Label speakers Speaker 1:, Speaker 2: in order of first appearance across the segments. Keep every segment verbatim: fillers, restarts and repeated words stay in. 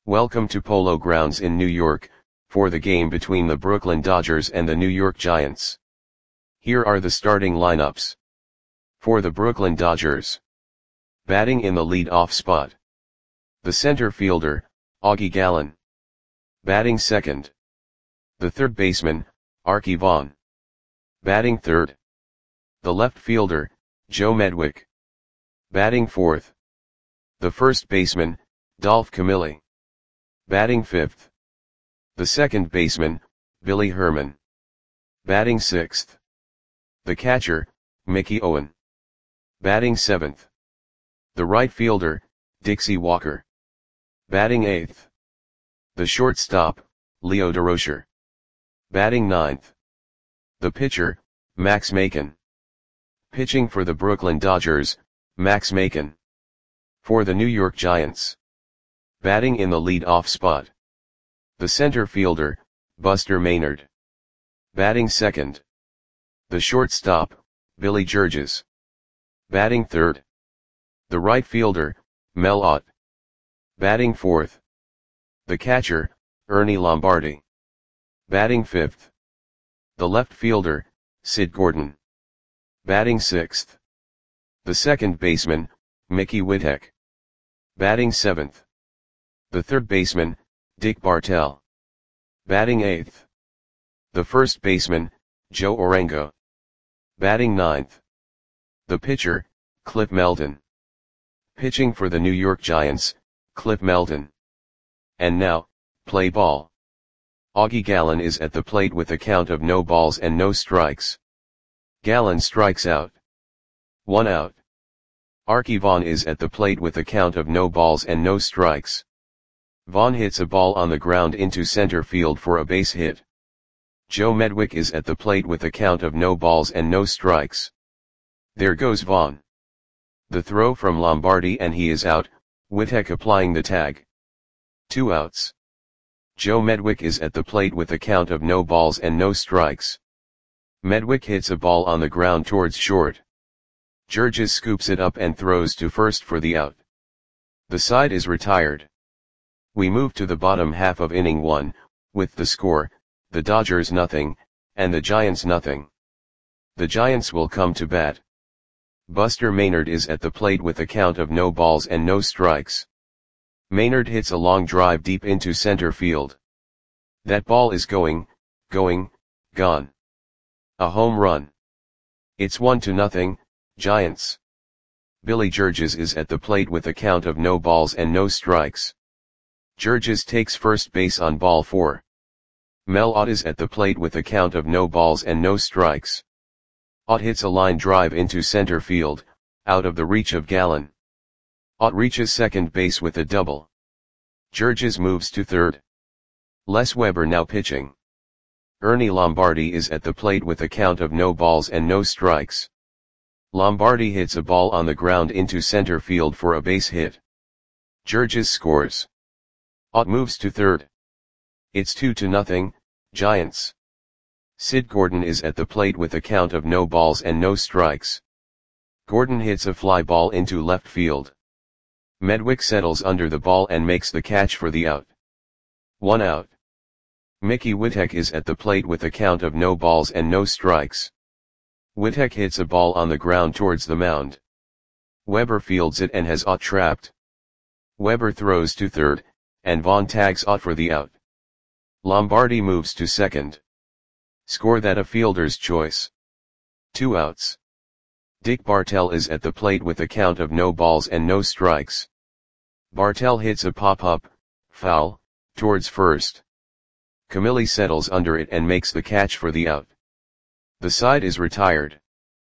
Speaker 1: Welcome to Polo Grounds in New York, for the game between the Brooklyn Dodgers and the New York Giants. Here are the starting lineups. For the Brooklyn Dodgers. Batting in the lead-off spot. The center fielder, Augie Gallen. Batting second. The third baseman, Arky Vaughan. Batting third. The left fielder, Joe Medwick. Batting fourth. The first baseman, Dolph Camilli. Batting fifth. The second baseman, Billy Herman. Batting sixth. The catcher, Mickey Owen. Batting seventh. The right fielder, Dixie Walker. Batting eighth. The shortstop, Leo Durocher. Batting ninth. The pitcher, Max Macon. Pitching for the Brooklyn Dodgers, Max Macon. For the New York Giants. Batting in the lead-off spot. The center fielder, Buster Maynard. Batting second. The shortstop, Billy Georges. Batting third. The right fielder, Mel Ott. Batting fourth. The catcher, Ernie Lombardi. Batting fifth. The left fielder, Sid Gordon. Batting sixth. The second baseman, Mickey Whittek. Batting seventh. The third baseman, Dick Bartell. Batting eighth. The first baseman, Joe Orengo. Batting ninth. The pitcher, Cliff Melton. Pitching for the New York Giants, Cliff Melton. And now, play ball. Augie Gallen is at the plate with a count of no balls and no strikes. Gallen strikes out. One out. Arky Vaughan is at the plate with a count of no balls and no strikes. Vaughan hits a ball on the ground into center field for a base hit. Joe Medwick is at the plate with a count of no balls and no strikes. There goes Vaughan. The throw from Lombardi and he is out, Whittek applying the tag. Two outs. Joe Medwick is at the plate with a count of no balls and no strikes. Medwick hits a ball on the ground towards short. Georges scoops it up and throws to first for the out. The side is retired. We move to the bottom half of inning one, with the score, the Dodgers nothing, and the Giants nothing. The Giants will come to bat. Buster Maynard is at the plate with a count of no balls and no strikes. Maynard hits a long drive deep into center field. That ball is going, going, gone. A home run. It's one to nothing, Giants. Billy Georges is at the plate with a count of no balls and no strikes. Georges takes first base on ball four. Mel Ott is at the plate with a count of no balls and no strikes. Ott hits a line drive into center field, out of the reach of Gallen. Ott reaches second base with a double. Georges moves to third. Les Weber now pitching. Ernie Lombardi is at the plate with a count of no balls and no strikes. Lombardi hits a ball on the ground into center field for a base hit. Georges scores. Ott moves to third. It's two to nothing, Giants. Sid Gordon is at the plate with a count of no balls and no strikes. Gordon hits a fly ball into left field. Medwick settles under the ball and makes the catch for the out. One out. Mickey Whittek is at the plate with a count of no balls and no strikes. Whittek hits a ball on the ground towards the mound. Weber fields it and has Ott trapped. Weber throws to third, and Vaughan tags Ott for the out. Lombardi moves to second. Score that a fielder's choice. Two outs. Dick Bartell is at the plate with a count of no balls and no strikes. Bartell hits a pop-up, foul, towards first. Camilli settles under it and makes the catch for the out. The side is retired.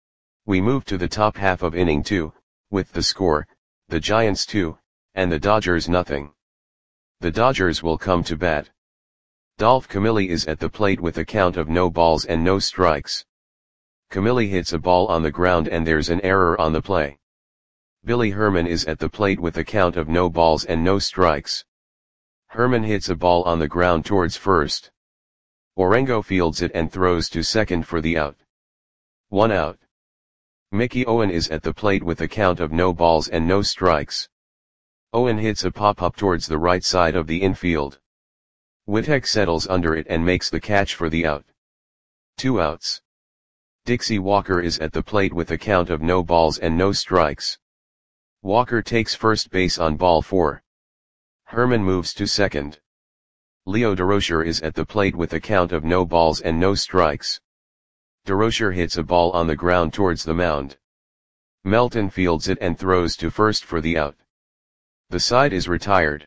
Speaker 1: We move to the top half of inning two, with the score, the Giants two, and the Dodgers nothing. The Dodgers will come to bat. Dolph Camilli is at the plate with a count of no balls and no strikes. Camilli hits a ball on the ground and there's an error on the play. Billy Herman is at the plate with a count of no balls and no strikes. Herman hits a ball on the ground towards first. Orengo fields it and throws to second for the out. One out. Mickey Owen is at the plate with a count of no balls and no strikes. Owen hits a pop-up towards the right side of the infield. Wittek settles under it and makes the catch for the out. Two outs. Dixie Walker is at the plate with a count of no balls and no strikes. Walker takes first base on ball four. Herman moves to second. Leo Durocher is at the plate with a count of no balls and no strikes. Durocher hits a ball on the ground towards the mound. Melton fields it and throws to first for the out. The side is retired.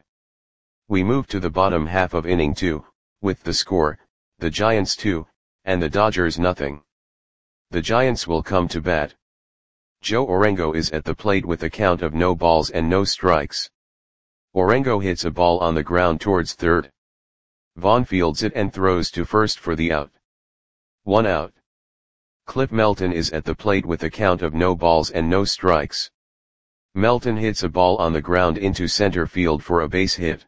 Speaker 1: We move to the bottom half of inning two, with the score, the Giants two, and the Dodgers nothing. The Giants will come to bat. Joe Orengo is at the plate with a count of no balls and no strikes. Orengo hits a ball on the ground towards third. Vaughn fields it and throws to first for the out. One out. Cliff Melton is at the plate with a count of no balls and no strikes. Melton hits a ball on the ground into center field for a base hit.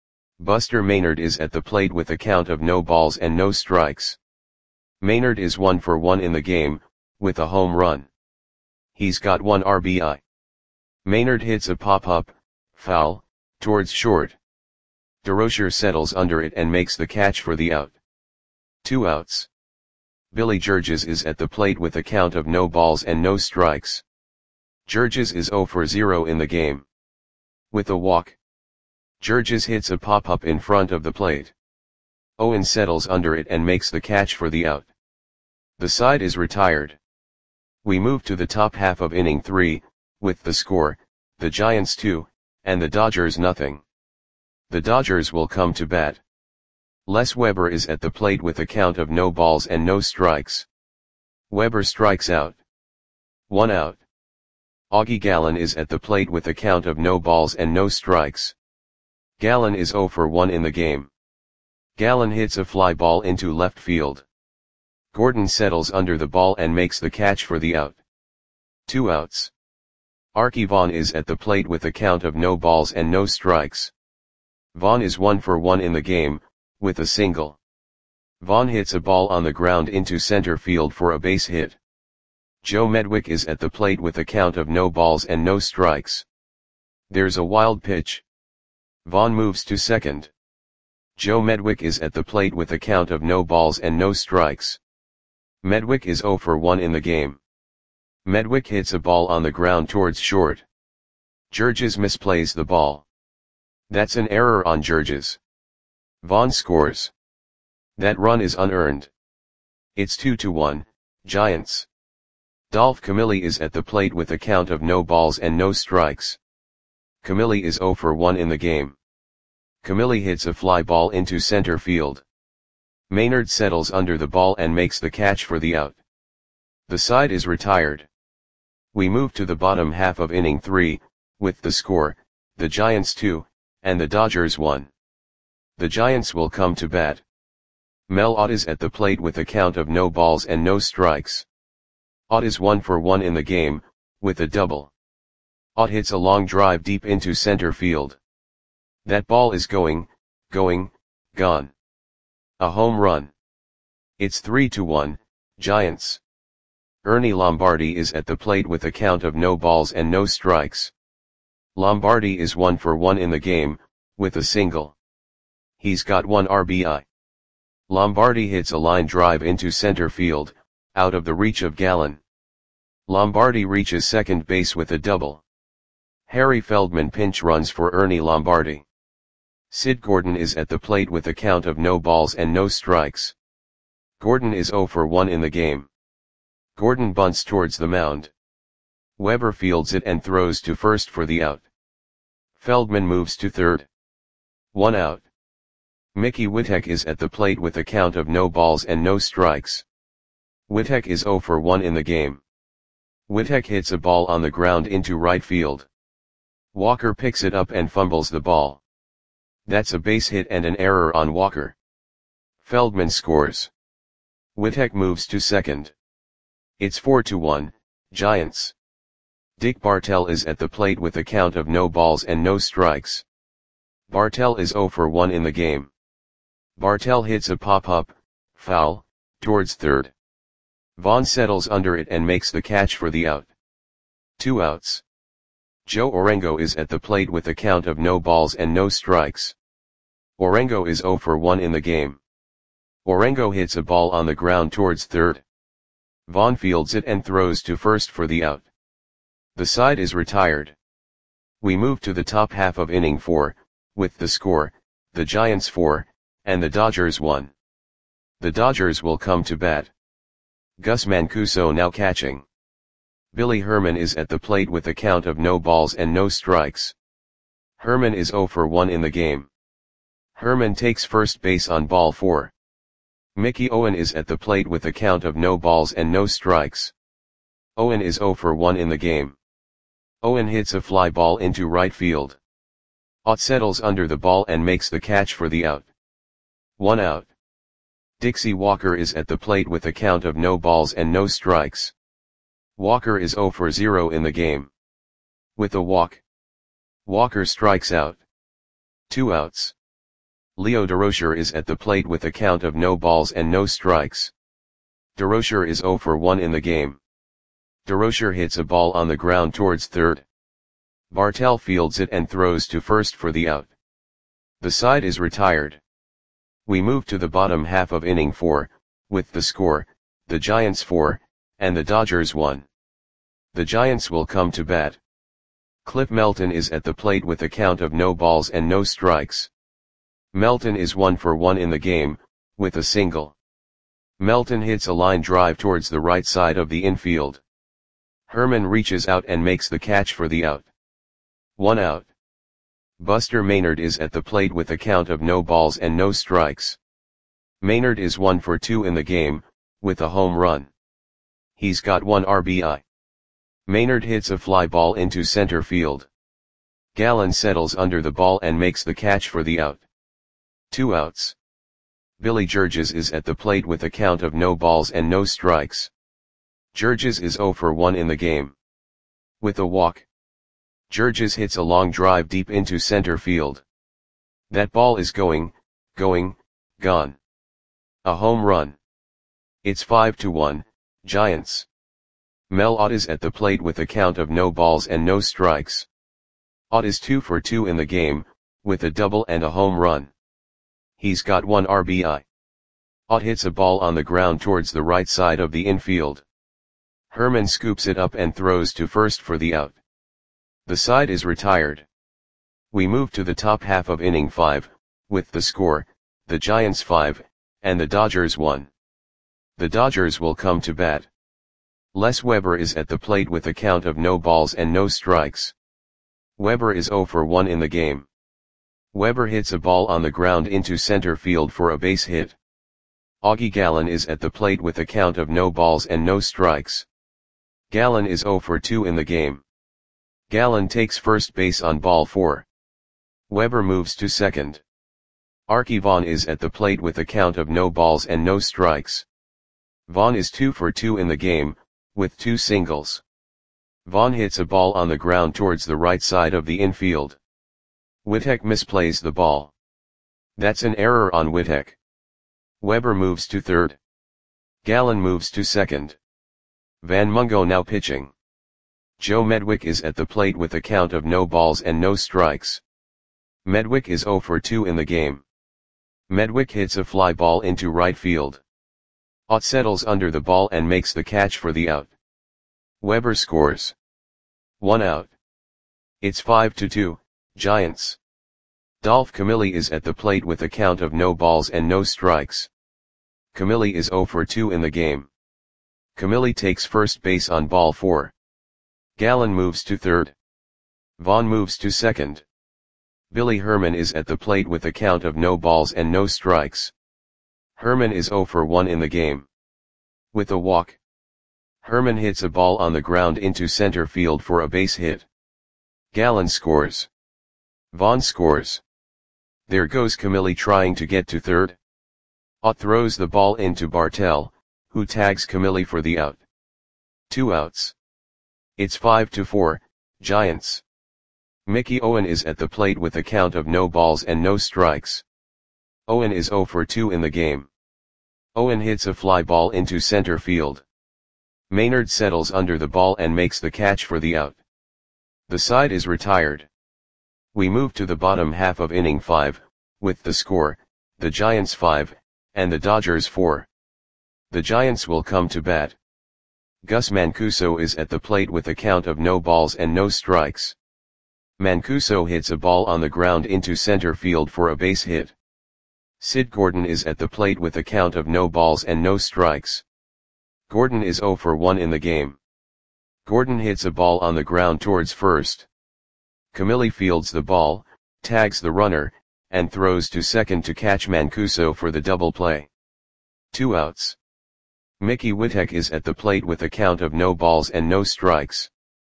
Speaker 1: Buster Maynard is at the plate with a count of no balls and no strikes. Maynard is one for one in the game, with a home run. He's got one R B I. Maynard hits a pop-up, foul, towards short. Durocher settles under it and makes the catch for the out. Two outs. Billy Georges is at the plate with a count of no balls and no strikes. Georges is zero for zero in the game. With a walk. Georges hits a pop-up in front of the plate. Owen settles under it and makes the catch for the out. The side is retired. We move to the top half of inning three, with the score, the Giants two, and the Dodgers nothing. The Dodgers will come to bat. Les Weber is at the plate with a count of no balls and no strikes. Weber strikes out. One out. Augie Gallen is at the plate with a count of no balls and no strikes. Gallen is zero for one in the game. Gallen hits a fly ball into left field. Gordon settles under the ball and makes the catch for the out. Two outs. Arky Vaughan is at the plate with a count of no balls and no strikes. Vaughan is one for one in the game, with a single. Vaughan hits a ball on the ground into center field for a base hit. Joe Medwick is at the plate with a count of no balls and no strikes. There's a wild pitch. Vaughan moves to second. Joe Medwick is at the plate with a count of no balls and no strikes. Medwick is zero for one in the game. Medwick hits a ball on the ground towards short. Georges misplays the ball. That's an error on Georges. Vaughan scores. That run is unearned. It's two to one, Giants. Dolph Camilli is at the plate with a count of no balls and no strikes. Camilli is zero for one in the game. Camilli hits a fly ball into center field. Maynard settles under the ball and makes the catch for the out. The side is retired. We move to the bottom half of inning three, with the score, the Giants two, and the Dodgers one. The Giants will come to bat. Mel Ott is at the plate with a count of no balls and no strikes. Ott is one for one in the game, with a double. Ott hits a long drive deep into center field. That ball is going, going, gone. A home run. It's three to one, Giants. Ernie Lombardi is at the plate with a count of no balls and no strikes. Lombardi is one for one in the game, with a single. He's got one R B I. Lombardi hits a line drive into center field, out of the reach of Gallen. Lombardi reaches second base with a double. Harry Feldman pinch runs for Ernie Lombardi. Sid Gordon is at the plate with a count of no balls and no strikes. Gordon is zero for one in the game. Gordon bunts towards the mound. Weber fields it and throws to first for the out. Feldman moves to third. One out. Mickey Wittek is at the plate with a count of no balls and no strikes. Wittek is zero for one in the game. Wittek hits a ball on the ground into right field. Walker picks it up and fumbles the ball. That's a base hit and an error on Walker. Feldman scores. Wittek moves to second. It's four to one, Giants. Dick Bartell is at the plate with a count of no balls and no strikes. Bartell is zero for one in the game. Bartell hits a pop-up, foul, towards third. Vaughn settles under it and makes the catch for the out. Two outs. Joe Orengo is at the plate with a count of no balls and no strikes. Orengo is zero for one in the game. Orengo hits a ball on the ground towards third. Vaughn fields it and throws to first for the out. The side is retired. We move to the top half of inning four, with the score, the Giants four, and the Dodgers one. The Dodgers will come to bat. Gus Mancuso now catching. Billy Herman is at the plate with a count of no balls and no strikes. Herman is zero for one in the game. Herman takes first base on ball four. Mickey Owen is at the plate with a count of no balls and no strikes. Owen is zero for one in the game. Owen hits a fly ball into right field. Ott settles under the ball and makes the catch for the out. One out. Dixie Walker is at the plate with a count of no balls and no strikes. Walker is zero for zero in the game. With a walk, Walker strikes out. Two outs. Leo Durocher is at the plate with a count of no balls and no strikes. Durocher is zero for one in the game. Durocher hits a ball on the ground towards third. Bartell fields it and throws to first for the out. The side is retired. We move to the bottom half of inning four, with the score, the Giants four, and the Dodgers one. The Giants will come to bat. Cliff Melton is at the plate with a count of no balls and no strikes. Melton is one for one in the game, with a single. Melton hits a line drive towards the right side of the infield. Herman reaches out and makes the catch for the out. One out. Buster Maynard is at the plate with a count of no balls and no strikes. Maynard is one for two in the game, with a home run. He's got one R B I. Maynard hits a fly ball into center field. Gallen settles under the ball and makes the catch for the out. Two outs. Billy Georges is at the plate with a count of no balls and no strikes. Georges is zero for one in the game. With a walk, Georges hits a long drive deep into center field. That ball is going, going, gone. A home run. It's five to one, Giants. Mel Ott is at the plate with a count of no balls and no strikes. Ott is two for two in the game, with a double and a home run. He's got one R B I. Ott hits a ball on the ground towards the right side of the infield. Herman scoops it up and throws to first for the out. The side is retired. We move to the top half of inning five, with the score, the Giants five, and the Dodgers one. The Dodgers will come to bat. Les Weber is at the plate with a count of no balls and no strikes. Weber is zero for one in the game. Weber hits a ball on the ground into center field for a base hit. Augie Gallen is at the plate with a count of no balls and no strikes. Gallen is zero for two in the game. Gallen takes first base on ball four. Weber moves to second. Arky Vaughan is at the plate with a count of no balls and no strikes. Vaughan is two for two in the game, with two singles. Vaughan hits a ball on the ground towards the right side of the infield. Wittek misplays the ball. That's an error on Wittek. Weber moves to third. Gallen moves to second. Van Mungo now pitching. Joe Medwick is at the plate with a count of no balls and no strikes. Medwick is zero for two in the game. Medwick hits a fly ball into right field. Ott settles under the ball and makes the catch for the out. Weber scores. One out. It's five to two, Giants. Dolph Camilli is at the plate with a count of no balls and no strikes. Camilli is zero for two in the game. Camilli takes first base on ball four. Gallen moves to third. Vaughan moves to second. Billy Herman is at the plate with a count of no balls and no strikes. Herman is zero for one in the game. With a walk, Herman hits a ball on the ground into center field for a base hit. Gallen scores. Vaughan scores. There goes Camilli trying to get to third. Ott throws the ball into Bartell, who tags Camilli for the out. Two outs. It's five to four, Giants. Mickey Owen is at the plate with a count of no balls and no strikes. Owen is zero for two in the game. Owen hits a fly ball into center field. Maynard settles under the ball and makes the catch for the out. The side is retired. We move to the bottom half of inning five, with the score, the Giants five, and the Dodgers four. The Giants will come to bat. Gus Mancuso is at the plate with a count of no balls and no strikes. Mancuso hits a ball on the ground into center field for a base hit. Sid Gordon is at the plate with a count of no balls and no strikes. Gordon is oh for one in the game. Gordon hits a ball on the ground towards first. Camilli fields the ball, tags the runner, and throws to second to catch Mancuso for the double play. Two outs. Mickey Witek is at the plate with a count of no balls and no strikes.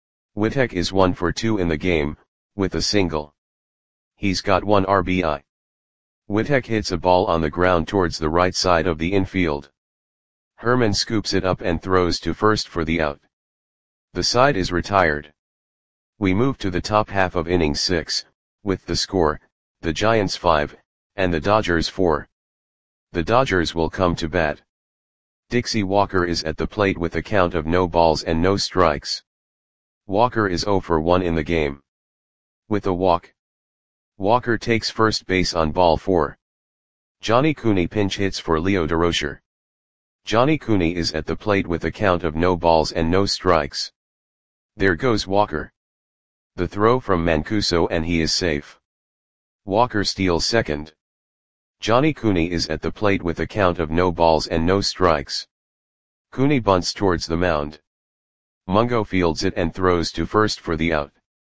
Speaker 1: Witek is one for two in the game, with a single. He's got one R B I. Witek hits a ball on the ground towards the right side of the infield. Herman scoops it up and throws to first for the out. The side is retired. We move to the top half of inning six, with the score, the Giants five, and the Dodgers four. The Dodgers will come to bat. Dixie Walker is at the plate with a count of no balls and no strikes. Walker is oh for one in the game. With a walk. Walker takes first base on ball four. Johnny Cooney pinch hits for Leo Durocher. Johnny Cooney is at the plate with a count of no balls and no strikes. There goes Walker. The throw from Mancuso and he is safe. Walker steals second. Johnny Cooney is at the plate with a count of no balls and no strikes. Cooney bunts towards the mound. Mungo fields it and throws to first for the out.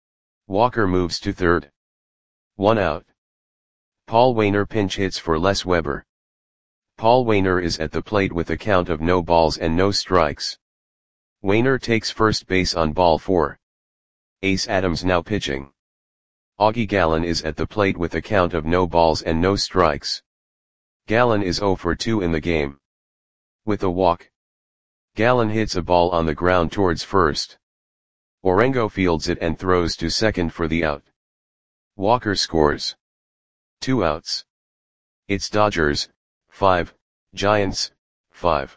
Speaker 1: Walker moves to third. One out. Paul Waner pinch hits for Les Weber. Paul Waner is at the plate with a count of no balls and no strikes. Waner takes first base on ball four. Ace Adams now pitching. Augie Gallen is at the plate with a count of no balls and no strikes. Gallen is oh for two in the game. With a walk. Gallen hits a ball on the ground towards first. Orengo fields it and throws to second for the out. Walker scores. Two outs. It's Dodgers, five, Giants, five.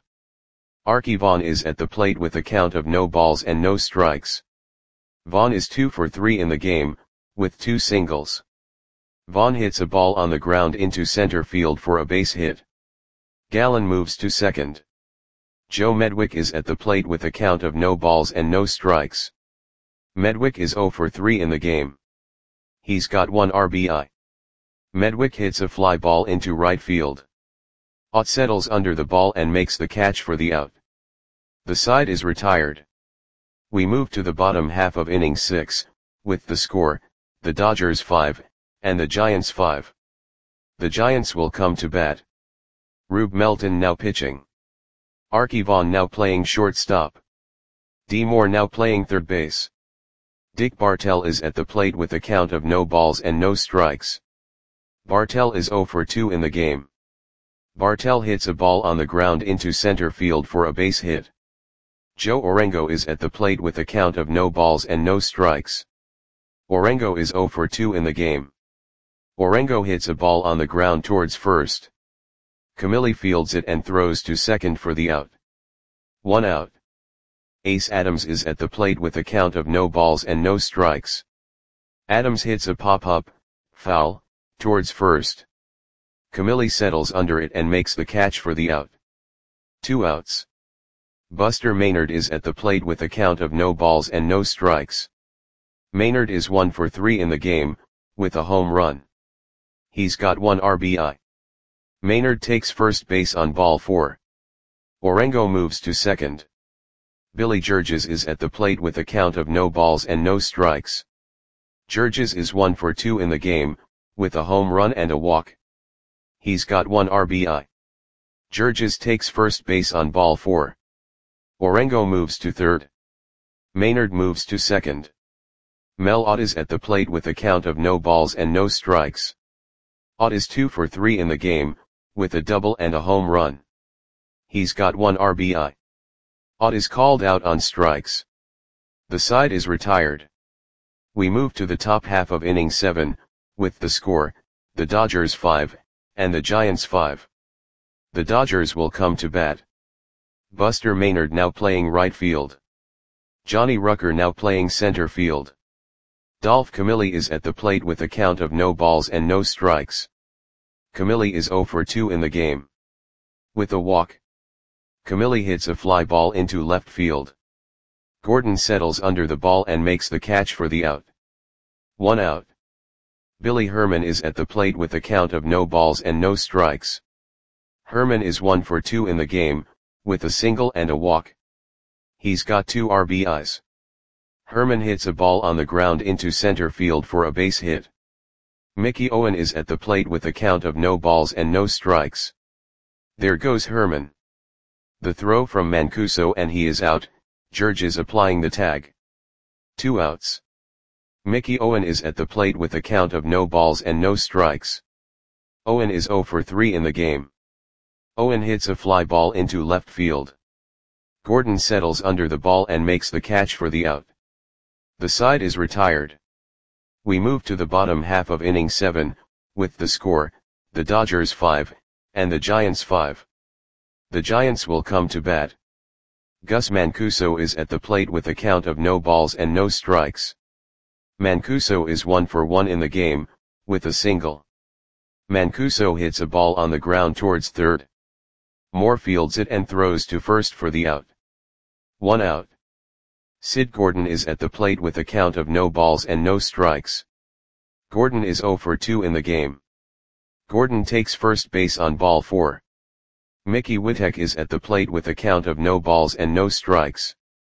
Speaker 1: Arky Vaughan is at the plate with a count of no balls and no strikes. Vaughan is two for three in the game, with two singles. Vaughan hits a ball on the ground into center field for a base hit. Gallen moves to second. Joe Medwick is at the plate with a count of no balls and no strikes. Medwick is oh for three in the game. He's got one R B I. Medwick hits a fly ball into right field. Ott settles under the ball and makes the catch for the out. The side is retired. We move to the bottom half of inning six, with the score, the Dodgers five, and the Giants five. The Giants will come to bat. Rube Melton now pitching. Arky Vaughan now playing shortstop. D. Moore now playing third base. Dick Bartell is at the plate with a count of no balls and no strikes. Bartell is oh for two in the game. Bartell hits a ball on the ground into center field for a base hit. Joe Orengo is at the plate with a count of no balls and no strikes. Orengo is oh for two in the game. Orengo hits a ball on the ground towards first. Camilli fields it and throws to second for the out. One out. Ace Adams is at the plate with a count of no balls and no strikes. Adams hits a pop-up, foul, towards first. Camilli settles under it and makes the catch for the out. Two outs. Buster Maynard is at the plate with a count of no balls and no strikes. Maynard is one for three in the game, with a home run. He's got one R B I. Maynard takes first base on ball four. Orengo moves to second. Billy Georges is at the plate with a count of no balls and no strikes. Georges is one for two in the game, with a home run and a walk. He's got one R B I. Georges takes first base on ball four. Orengo moves to third. Maynard moves to second. Mel Ott is at the plate with a count of no balls and no strikes. Ott is two for three in the game, with a double and a home run. He's got one R B I. Ott is called out on strikes. The side is retired. We move to the top half of inning seven, with the score, the Dodgers five, and the Giants five. The Dodgers will come to bat. Buster Maynard now playing right field. Johnny Rucker now playing center field. Dolph Camilli is at the plate with a count of no balls and no strikes. Camilli is zero for two in the game. With a walk, Camilli hits a fly ball into left field. Gordon settles under the ball and makes the catch for the out. One out. Billy Herman is at the plate with a count of no balls and no strikes. Herman is one for two in the game, with a single and a walk. He's got two R B Is. Herman hits a ball on the ground into center field for a base hit. Mickey Owen is at the plate with a count of no balls and no strikes. There goes Herman. The throw from Mancuso and he is out, George is applying the tag. Two outs. Mickey Owen is at the plate with a count of no balls and no strikes. Owen is zero for three in the game. Owen hits a fly ball into left field. Gordon settles under the ball and makes the catch for the out. The side is retired. We move to the bottom half of inning seven, with the score, the Dodgers five, and the Giants five. The Giants will come to bat. Gus Mancuso is at the plate with a count of no balls and no strikes. Mancuso is one for one in the game, with a single. Mancuso hits a ball on the ground towards third. Moore fields it and throws to first for the out. One out. Sid Gordon is at the plate with a count of no balls and no strikes. Gordon is zero for two in the game. Gordon takes first base on ball four. Mickey Witek is at the plate with a count of no balls and no strikes.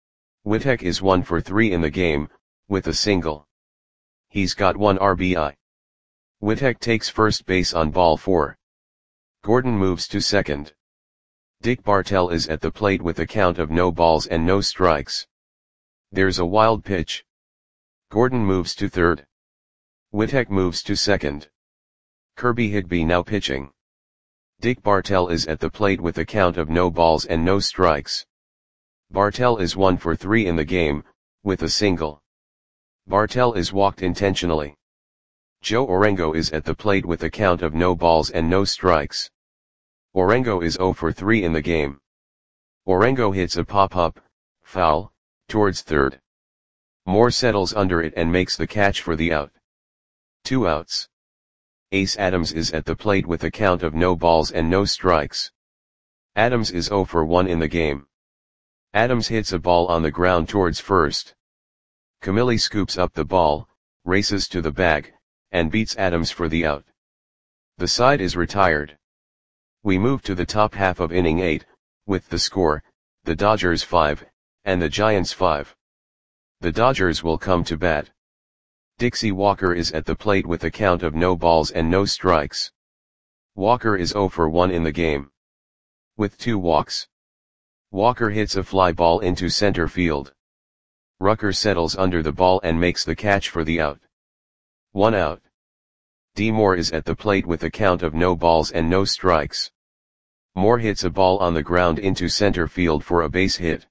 Speaker 1: Witek is one for three in the game, with a single. He's got one R B I. Witek takes first base on ball four. Gordon moves to second. Dick Bartell is at the plate with a count of no balls and no strikes. There's a wild pitch. Gordon moves to third. Witek moves to second. Kirby Higby now pitching. Dick Bartell is at the plate with a count of no balls and no strikes. Bartell is one for three in the game, with a single. Bartell is walked intentionally. Joe Orengo is at the plate with a count of no balls and no strikes. Orengo is zero for three in the game. Orengo hits a pop-up, foul, towards third. Moore settles under it and makes the catch for the out. Two outs. Ace Adams is at the plate with a count of no balls and no strikes. Adams is zero for one in the game. Adams hits a ball on the ground towards first. Camilli scoops up the ball, races to the bag, and beats Adams for the out. The side is retired. We move to the top half of inning eight, with the score, the Dodgers five, and the Giants five. The Dodgers will come to bat. Dixie Walker is at the plate with a count of no balls and no strikes. Walker is zero for one in the game. With two walks. Walker hits a fly ball into center field. Rucker settles under the ball and makes the catch for the out. One out. D. Moore is at the plate with a count of no balls and no strikes. Moore hits a ball on the ground into center field for a base hit.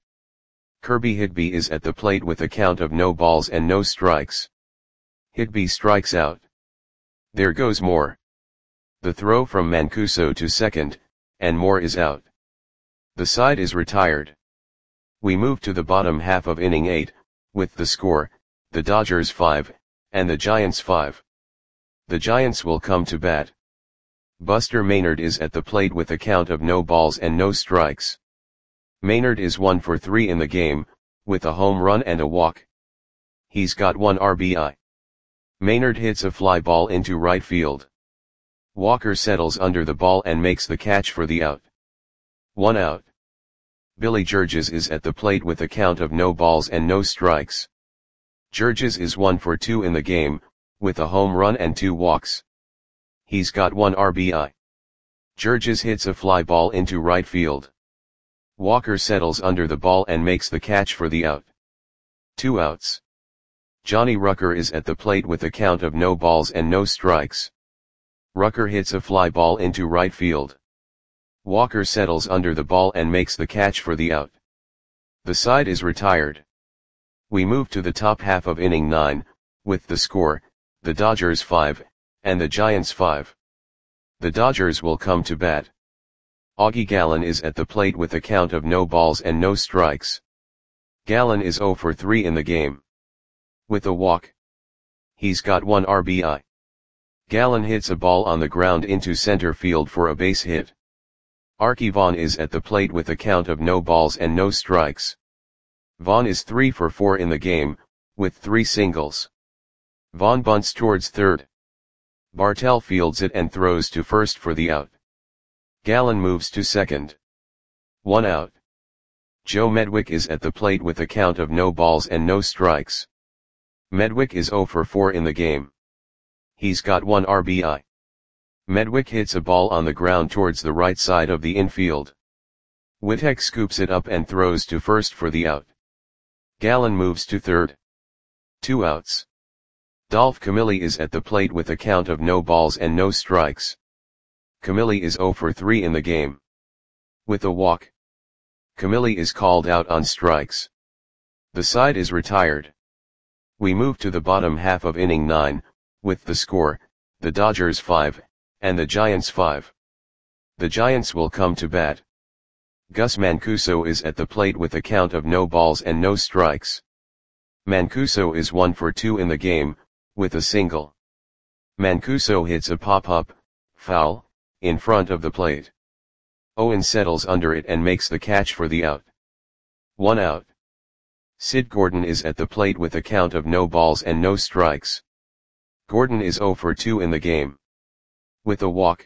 Speaker 1: Kirby Higby is at the plate with a count of no balls and no strikes. Higby strikes out. There goes Moore. The throw from Mancuso to second, and Moore is out. The side is retired. We move to the bottom half of inning eight, with the score, the Dodgers five, and the Giants five. The Giants will come to bat. Buster Maynard is at the plate with a count of no balls and no strikes. Maynard is one for three in the game, with a home run and a walk. He's got one R B I. Maynard hits a fly ball into right field. Walker settles under the ball and makes the catch for the out. One out. Billy Georges is at the plate with a count of no balls and no strikes. Georges is one for two in the game, with a home run and two walks. He's got one R B I. Georges hits a fly ball into right field. Walker settles under the ball and makes the catch for the out. Two outs. Johnny Rucker is at the plate with a count of no balls and no strikes. Rucker hits a fly ball into right field. Walker settles under the ball and makes the catch for the out. The side is retired. We move to the top half of inning nine, with the score, the Dodgers five, and the Giants five. The Dodgers will come to bat. Augie Gallen is at the plate with a count of no balls and no strikes. Gallen is zero for three in the game. With a walk. He's got one R B I. Gallen hits a ball on the ground into center field for a base hit. Arky Vaughan is at the plate with a count of no balls and no strikes. Vaughan is three for four in the game, with three singles. Vaughan bunts towards third. Bartell fields it and throws to first for the out. Gallen moves to second. One out. Joe Medwick is at the plate with a count of no balls and no strikes. Medwick is zero for four in the game. He's got one R B I. Medwick hits a ball on the ground towards the right side of the infield. Witek scoops it up and throws to first for the out. Gallen moves to third. Two outs. Dolph Camilli is at the plate with a count of no balls and no strikes. Camilli is zero for three in the game. With a walk, Camilli is called out on strikes. The side is retired. We move to the bottom half of inning nine, with the score, the Dodgers five, and the Giants five. The Giants will come to bat. Gus Mancuso is at the plate with a count of no balls and no strikes. Mancuso is one for two in the game, with a single. Mancuso hits a pop-up, foul, in front of the plate. Owen settles under it and makes the catch for the out. One out. Sid Gordon is at the plate with a count of no balls and no strikes. Gordon is zero for two in the game. With a walk,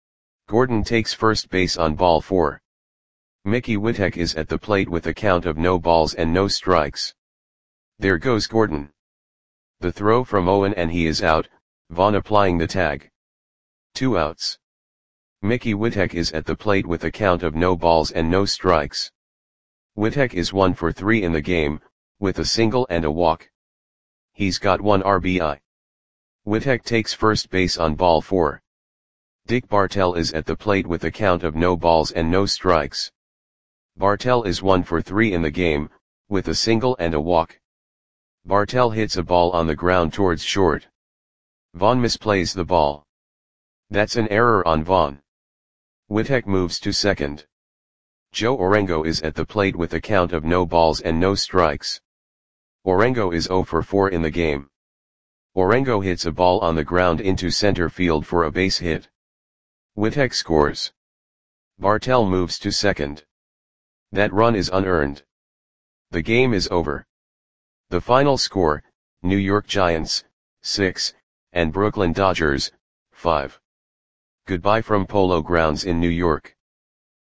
Speaker 1: Gordon takes first base on ball four. Mickey Witek is at the plate with a count of no balls and no strikes. There goes Gordon. The throw from Owen and he is out, Vaughan applying the tag. Two outs. Mickey Witek is at the plate with a count of no balls and no strikes. Witek is one for three in the game, with a single and a walk. He's got one R B I. Witek takes first base on ball four. Dick Bartell is at the plate with a count of no balls and no strikes. Bartell is one for three in the game, with a single and a walk. Bartell hits a ball on the ground towards short. Vaughan misplays the ball. That's an error on Vaughan. Witek moves to second. Joe Orengo is at the plate with a count of no balls and no strikes. Orengo is zero for four in the game. Orengo hits a ball on the ground into center field for a base hit. Witek scores. Bartell moves to second. That run is unearned. The game is over. The final score, New York Giants, six, and Brooklyn Dodgers, five. Goodbye from Polo Grounds in New York.